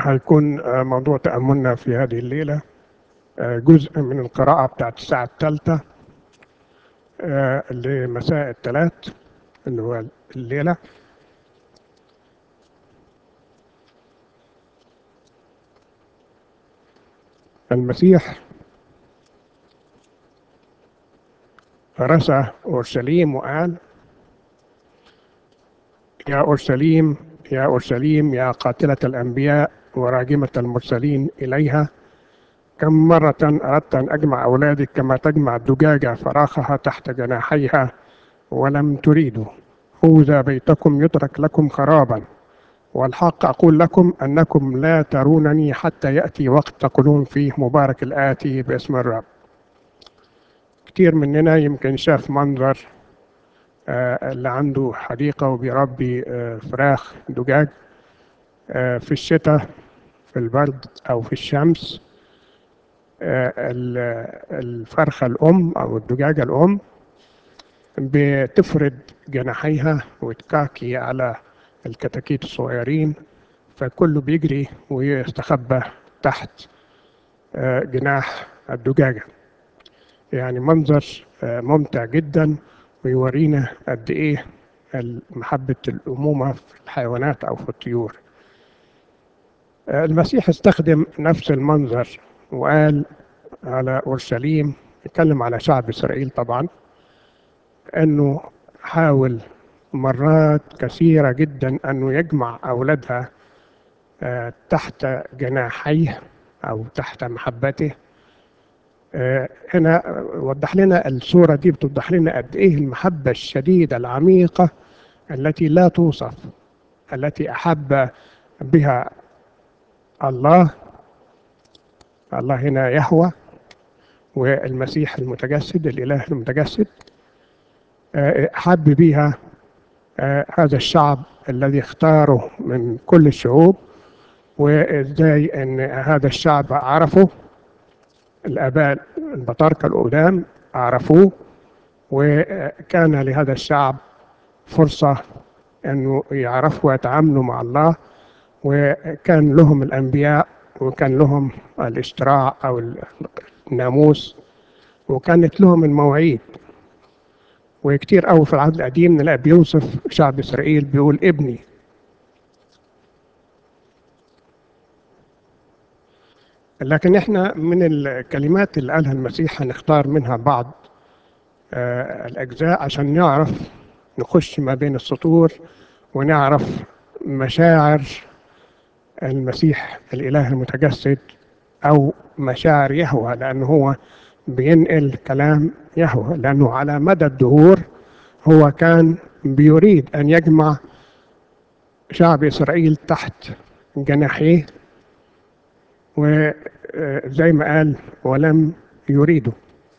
هيكون موضوع تأملنا في هذه الليلة جزء من القراءة بتاعت الساعة الثالثة لمساء الثلاث اللي هو الليلة. المسيح رسى أورشليم وقال: يا أورشليم يا أورشليم يا قاتلة الأنبياء وراجمة المرسلين إليها، كم مرة أردت أن أجمع أولادك كما تجمع الدجاجة فراخها تحت جناحيها ولم تريدوا. هوذا بيتكم يترك لكم خرابا، والحق أقول لكم أنكم لا ترونني حتى يأتي وقت تقولون فيه مبارك الآتي باسم الرب. كتير مننا يمكن شاف منظر اللي عنده حديقة وبيربي فراخ دجاج في الشتاء في البرد أو في الشمس. الفرخة الأم أو الدجاجة الأم بتفرد جناحيها وتكاكي على الكتاكيت الصغيرين، فكله بيجري ويستخبى تحت جناح الدجاجة. يعني منظر ممتع جدا ويورينا قد ايه محبة الأمومة في الحيوانات أو في الطيور. المسيح استخدم نفس المنظر وقال على أورشليم، اتكلم على شعب إسرائيل طبعا، أنه حاول مرات كثيرة جدا أنه يجمع أولادها تحت جناحيه أو تحت محبته. هنا وضح لنا الصورة دي، بتوضح لنا قد إيه المحبة الشديدة العميقة التي لا توصف، التي أحب بها الله هنا يهوه والمسيح المتجسد، الإله المتجسد، أحب بها هذا الشعب الذي اختاره من كل الشعوب. وإزاي أن هذا الشعب عرفه الآباء البطاركة القدام، عرفوه، وكان لهذا الشعب فرصة أنه يعرفوا ويتعاملوا مع الله، وكان لهم الأنبياء وكان لهم الاشتراع أو الناموس وكانت لهم المواعيد. وكتير قوي في العهد القديم نلاقي بيوصف شعب إسرائيل بيقول ابني. لكن احنا من الكلمات اللي قالها المسيح هنختار منها بعض الأجزاء عشان نعرف نخش ما بين السطور ونعرف مشاعر المسيح الإله المتجسد أو مشاعر يهوه، لأنه هو بينقل كلام يهوه، لأنه على مدى الدهور هو كان بيريد أن يجمع شعب إسرائيل تحت جناحيه، وزي ما قال ولم يريدوا.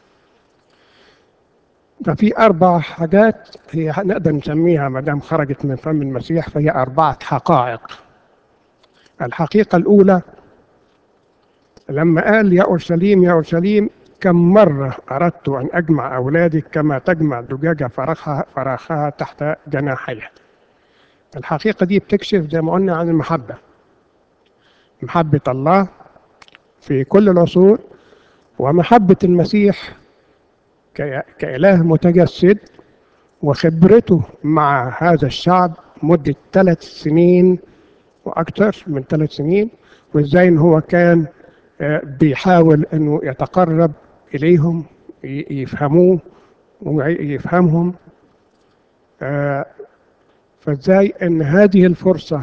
ففي 4 حاجات هي نقدر نسميها ما دام خرجت من فم المسيح فهي 4 حقائق. الحقيقة الأولى لما قال يا أورشليم يا أورشليم كم مرة أردت أن أجمع أولادك كما تجمع الدجاجة فراخها تحت جناحيها. الحقيقة دي بتكشف زي ما قلنا عن المحبة، محبة الله في كل العصور، ومحبة المسيح كإله متجسد وخبرته مع هذا الشعب مدة 3 سنين وأكثر من 3 سنين، وإزاي إن هو كان بيحاول إنه يتقرب إليهم يفهموه ويفهمهم. فإزاي إن هذه الفرصة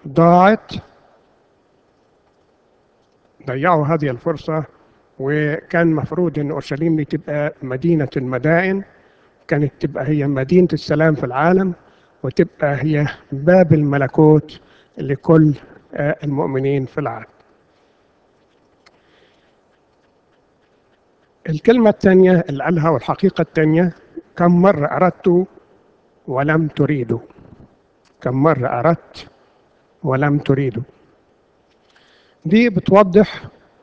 ضيعوا هذه الفرصة، وكان مفروض إن أورشليم دي تبقى مدينة المدائن، كانت تبقى هي مدينة السلام في العالم، وتبقى هي باب الملكوت لكل المؤمنين في العالم. الكلمة الثانية اللي قالها والحقيقة الثانية كم مرة أردت ولم تريدوا. كم مرة أردت ولم تريدوا، دي بتوضح.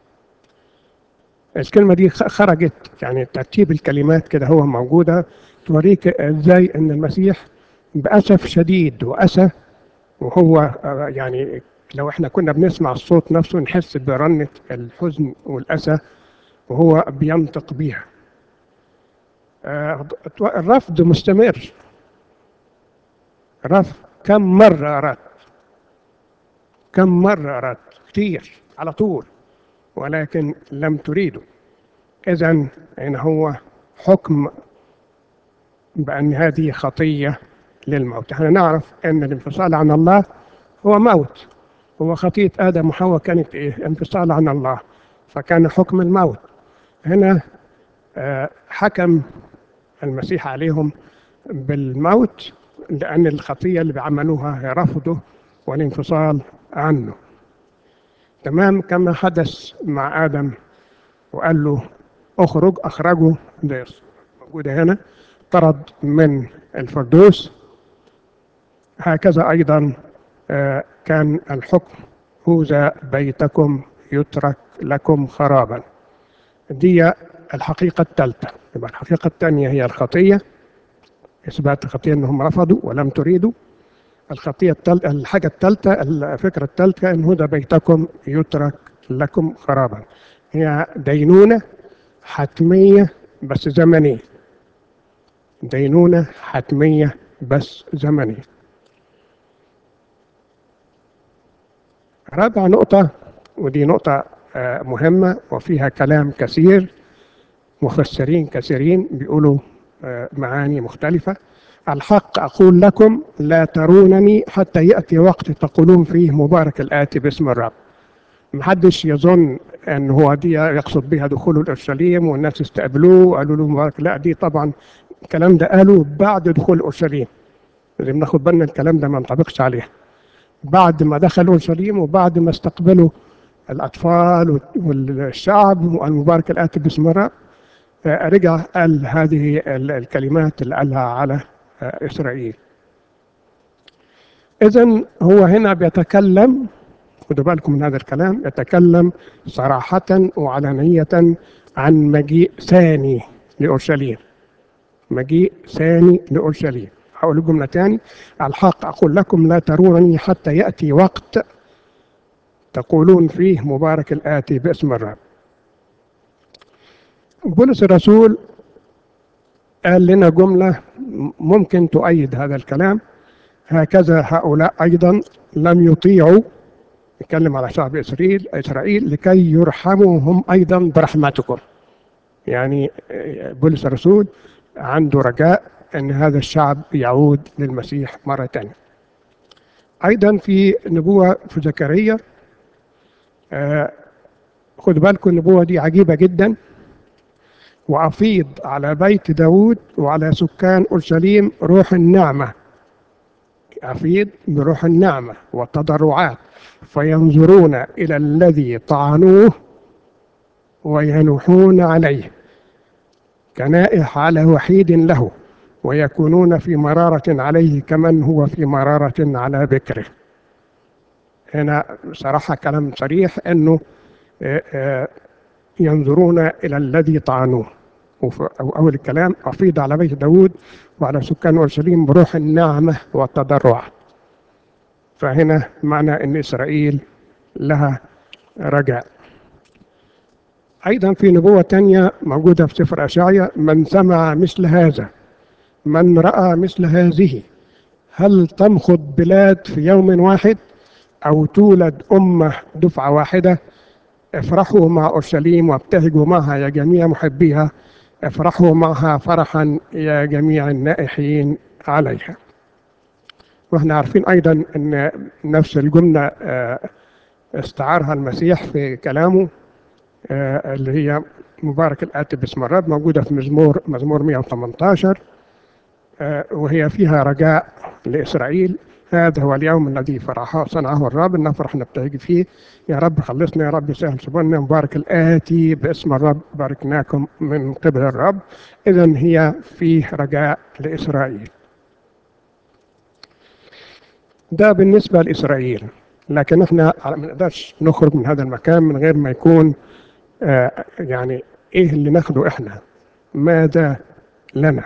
الكلمة دي خرجت يعني ترتيب الكلمات كده هو موجودة، توريك ازاي ان المسيح بأسف شديد وأسى وهو يعني لو احنا كنا بنسمع الصوت نفسه نحس برنة الحزن والأسى وهو بينطق بيها. الرفض مستمر. رفض كم مرة أردت، كم مرة أردت، كتير على طول، ولكن لم تريدوا. إذن إن هو حكم بأن هذه خطية للموت. احنا نعرف أن الانفصال عن الله هو موت. هو خطية آدم وحواء كانت إيه؟ انفصال عن الله، فكان حكم الموت. هنا حكم المسيح عليهم بالموت لأن الخطية اللي بيعملوها هي رفضه والانفصال عنه. تمام كما حدث مع آدم وقال له أخرجه، ده موجودة هنا، طرد من الفردوس. هكذا أيضا كان الحكم: هوذا بيتكم يترك لكم خرابا. دي الحقيقة الثالثة. يبقى الحقيقة الثانية هي الخطية، إثبات الخطية أنهم رفضوا ولم تريدوا. الخطية الثالثة، الحاجة الثالثة، الفكرة الثالثة، أن هذا بيتكم يترك لكم خرابا. هي دينونة حتمية بس زمنية. دينونة حتمية بس زمنية. رابع نقطة، ودي نقطة مهمة وفيها كلام كثير، مفسرين كثيرين بيقولوا معاني مختلفة. الحق أقول لكم لا ترونني حتى يأتي وقت تقولون فيه مبارك الآتي باسم الرب. محدش يظن أن هو دي يقصد بها دخول أورشليم والناس استقبلوه وقالوا له مبارك. لا، دي طبعا الكلام ده قالوا بعد دخول أورشليم. لازم ناخد بالنا الكلام ده ما ينطبقش عليه. بعد ما دخل أورشليم وبعد ما استقبلوا الأطفال والشعب والمبارك الآتي باسم الرب، رجع قال هذه الكلمات اللي قالها على إسرائيل. إذن هو هنا بيتكلم، خدوا بالكم من هذا الكلام، يتكلم صراحة وعلانية عن مجيء ثاني لأورشليم. مجيء ثاني لأورشليم. هقول الجملة تاني: الحق أقول لكم لا ترونني حتى يأتي وقت تقولون فيه مبارك الآتي باسم الرب. بولس الرسول قال لنا جملة ممكن تؤيد هذا الكلام: هكذا هؤلاء أيضا لم يطيعوا، يتكلم على شعب إسرائيل لكي يرحموا هم أيضا برحمتكم. يعني بولس الرسول عنده رجاء أن هذا الشعب يعود للمسيح مرة تانية. أيضا في نبوة في زكريا، خدوا بالكم النبوة دي عجيبة جدا: وأفيض على بيت داود وعلى سكان أورشليم روح النعمة. أفيض بروح النعمة والتضرعات فينظرون إلى الذي طعنوه وينوحون عليه كنائح على وحيد له، ويكونون في مرارة عليه كمن هو في مرارة على بكره. هنا صراحة كلام صريح أنه ينظرون إلى الذي طعنوه. أول الكلام: أفيض على بيت داود وعلى سكان أورشليم بروح النعمة والتضرع. فهنا معنى أن إسرائيل لها رجاء. أيضا في نبوة تانية موجودة في سفر أشعيا: من سمع مثل هذا، من رأى مثل هذه، هل تمخض بلاد في يوم واحد أو تولد أمة دفعة واحدة؟ افرحوا مع أورشليم وابتهجوا معها يا جميع محبيها، افرحوا معها فرحا يا جميع النائحين عليها. واحنا عارفين أيضا أن نفس الجملة استعارها المسيح في كلامه، اللي هي مبارك الآتي باسم الرب، موجودة في مزمور 118، وهي فيها رجاء لإسرائيل: هذا هو اليوم الذي صنعه الرب، نفرح نبتهج فيه، يا رب خلصنا، يا رب سهل سبلنا، مبارك الآتي باسم الرب، باركناكم من قبل الرب. إذن هي فيه رجاء لإسرائيل. ده بالنسبة لإسرائيل. لكن احنا ما نقدرش نخرج من هذا المكان من غير ما يكون يعني ايه اللي ناخده احنا، ماذا لنا.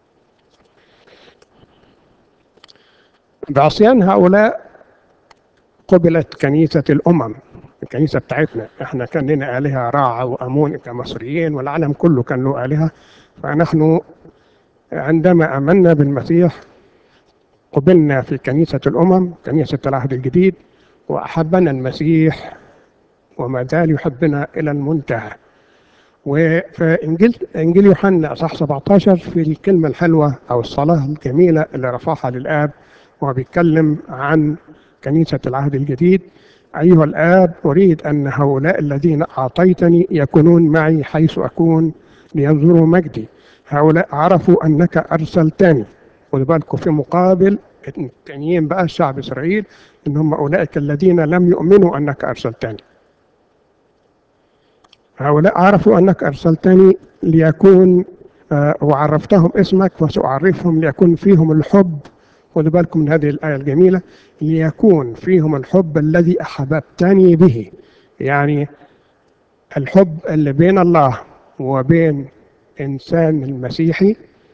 بعصيان هؤلاء قبلت كنيسة الأمم، الكنيسة بتاعتنا احنا كان لنا آلهة راعة وأمون كمصريين، والعالم كله كان له آلهة. فنحن عندما آمنا بالمسيح قبلنا في كنيسة الأمم، كنيسة العهد الجديد، وأحبنا المسيح وما زال يحبنا إلى المنتهى. وفي إنجيل يوحنا أصحاح 17 في الكلمة الحلوة أو الصلاة الجميلة اللي رفعها للآب، وهو بيتكلم عن كنيسة العهد الجديد: أيها الآب، أريد أن هؤلاء الذين أعطيتني يكونون معي حيث أكون لينظروا مجدي. هؤلاء عرفوا أنك أرسلتني. خدوا بالكم، في مقابل التانيين بقى شعب إسرائيل، إن هم أولئك الذين لم يؤمنوا أنك أرسلتني. هؤلاء عرفوا أنك أرسلتني ليكون وعرفتهم اسمك، وسأعرفهم ليكون فيهم الحب. خدوا بالكم من هذه الآية الجميلة: ليكون فيهم الحب الذي أحببتني به. يعني الحب اللي بين الله وبين إنسان المسيحي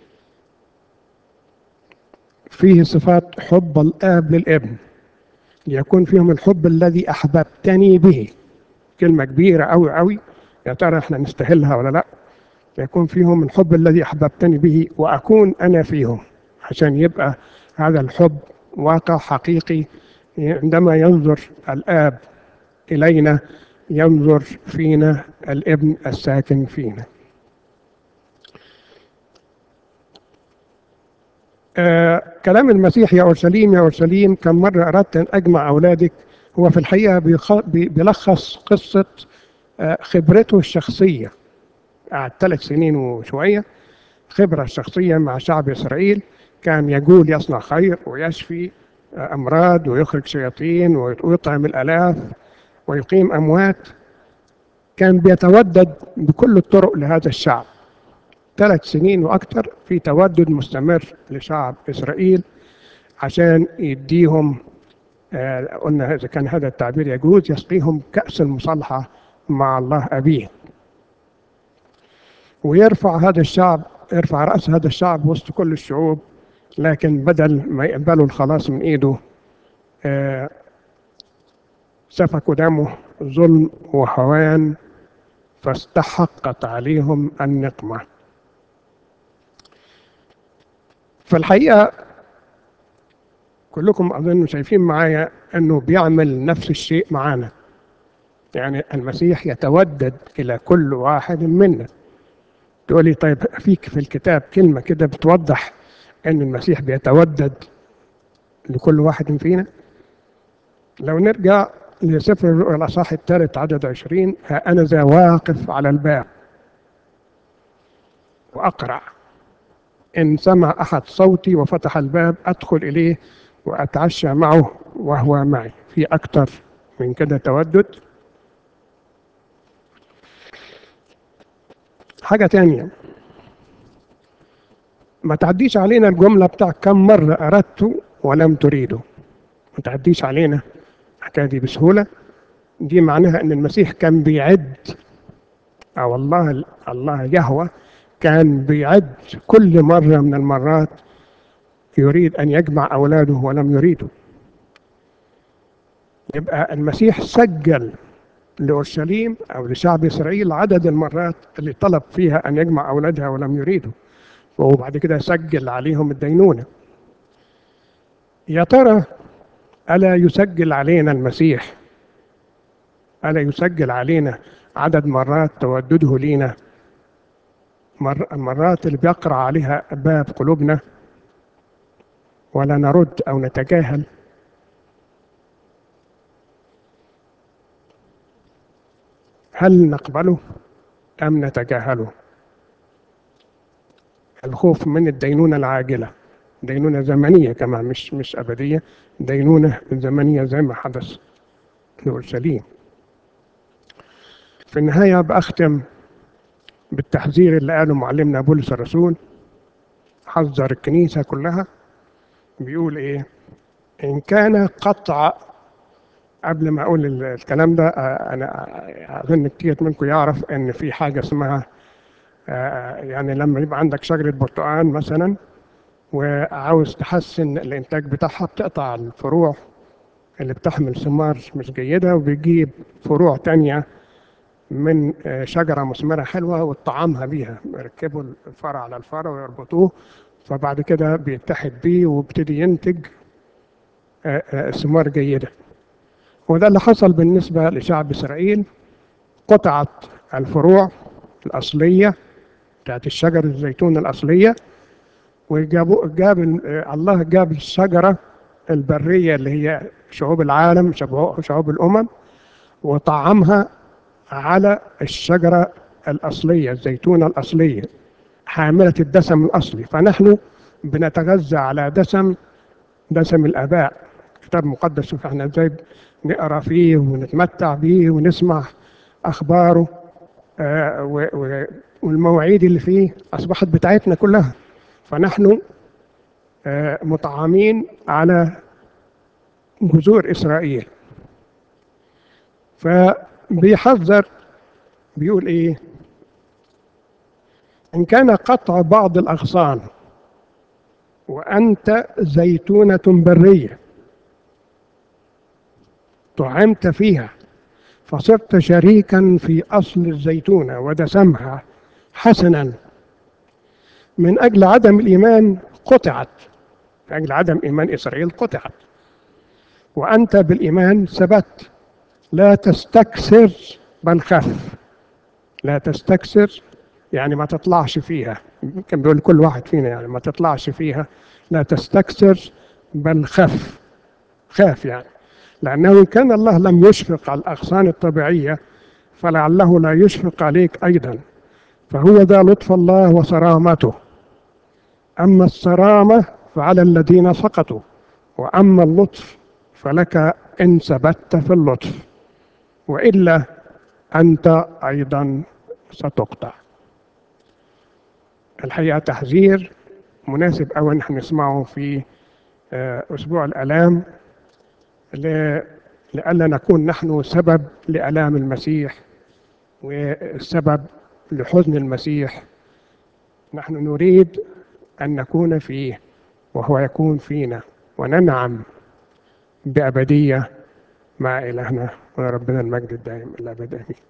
فيه صفات حب الآب للابن. ليكون فيهم الحب الذي أحببتني به. كلمة كبيرة أوي أوي، يا ترى احنا نستاهلها ولا لا؟ يكون فيهم الحب الذي أحببتني به وأكون أنا فيهم، عشان يبقى هذا الحب واقع حقيقي. عندما ينظر الآب إلينا ينظر فينا الابن الساكن فينا. كلام المسيح: يا أورشليم يا أورشليم كم مرة أردت أن أجمع أولادك، هو في الحقيقة بيلخص قصة خبرته الشخصية. قعد 3 سنين وشوية خبرة شخصية مع شعب إسرائيل، كان يقول يصنع خير ويشفي أمراض ويخرج شياطين ويطعم الآلاف ويقيم أموات. كان بيتودد بكل الطرق لهذا الشعب. 3 سنين وأكثر في تودد مستمر لشعب إسرائيل عشان يديهم قلنا إذا كان هذا التعبير يجوز، يسقيهم كأس المصالحة مع الله أبيه، ويرفع هذا الشعب، يرفع رأس هذا الشعب وسط كل الشعوب. لكن بدل ما يقبلوا الخلاص من إيده سفكوا دمه ظلم وهوان، فاستحقت عليهم النقمة. في الحقيقة كلكم أظن شايفين معايا أنه بيعمل نفس الشيء معانا. يعني المسيح يتودد إلى كل واحد منا. تقولي طيب فيك في الكتاب كلمة كده بتوضح أن المسيح بيتودد لكل واحد فينا؟ لو نرجع لسفر الرؤيا الأصحاح 3 عدد 20: ها أنا ذا واقف على الباب وأقرع، إن سمع أحد صوتي وفتح الباب أدخل إليه وأتعشى معه وهو معي. في أكتر من كده تودد؟ حاجة تانية، ما تعديش علينا الجملة بتاع كم مرة أردت ولم تريده. ما تعديش علينا الحكاية دي بسهولة. دي معناها أن المسيح كان بيعد، أو الله يهوه كان بيعد كل مرة من المرات يريد أن يجمع أولاده ولم يريده. يبقى المسيح سجل لأورشليم أو لشعب إسرائيل عدد المرات اللي طلب فيها أن يجمع أولادها ولم يريدوا، وبعد كده سجل عليهم الدينونة. يا ترى ألا يسجل علينا المسيح، ألا يسجل علينا عدد مرات تودده لينا، المرات اللي بيقرأ عليها باب قلوبنا ولا نرد أو نتجاهل؟ هل نقبله أم نتجاهله؟ الخوف من الدينونة العاجلة، دينونة زمنية كمان، مش أبدية، دينونة زمنية زي ما حدث لأورشليم. في النهاية بأختم بالتحذير اللي قاله معلمنا بولس الرسول، حذر الكنيسة كلها. بيقول إيه؟ إن كان قطع، قبل ما أقول الكلام ده أنا أظن كتير منكم يعرف إن في حاجة اسمها يعني لما يبقى عندك شجرة برتقال مثلا وعاوز تحسن الإنتاج بتاعها بتقطع الفروع اللي بتحمل ثمار مش جيدة، وبيجيب فروع تانية من شجرة مثمرة حلوة ويطعمها بيها، يركبوا الفرع على الفرع ويربطوه، فبعد كده بيتحد بيه ويبتدي ينتج ثمار جيدة. وده اللي حصل بالنسبة لشعب إسرائيل. قطعت الفروع الأصلية بتاعت الشجر الزيتون الأصلية، الله جاب الشجرة البرية اللي هي شعوب العالم، شعوب الأمم، وطعمها على الشجرة الأصلية، الزيتونة الأصلية حاملة الدسم الأصلي. فنحن بنتغذى على دسم الآباء، كتاب مقدس، فاحنا ازاي نقرا فيه ونتمتع بيه ونسمع أخباره، والمواعيد اللي فيه أصبحت بتاعتنا كلها. فنحن مطعمين على جذور إسرائيل. فبيحذر، بيقول إيه: إن كان قطع بعض الأغصان وأنت زيتونة برية طعمت فيها، فصرت شريكا في أصل الزيتونة ودسمها حسنا، من أجل عدم الإيمان قطعت، من أجل عدم إيمان إسرائيل قطعت، وأنت بالإيمان ثبت. لا تستكثر بل خف. لا تستكثر يعني ما تطلعش فيها، كان بيقول كل واحد فينا يعني ما تطلعش فيها. لا تستكثر بل خف. خاف يعني، لأنه إن كان الله لم يشفق على الأغصان الطبيعية فلعله لا يشفق عليك أيضا. فهو ذا لطف الله وصرامته. أما الصرامة فعلى الذين سقطوا، وأما اللطف فلك إن ثبت في اللطف، وإلا أنت أيضا ستقطع. الحقيقة تحذير مناسب أوي إن احنا نسمعه في أسبوع الآلام، لئلا نكون نحن سبب لآلام المسيح والسبب لحزن المسيح. نحن نريد أن نكون فيه وهو يكون فينا، وننعم بأبدية مع إلهنا وربنا المجد الدائم الأبد. آمين.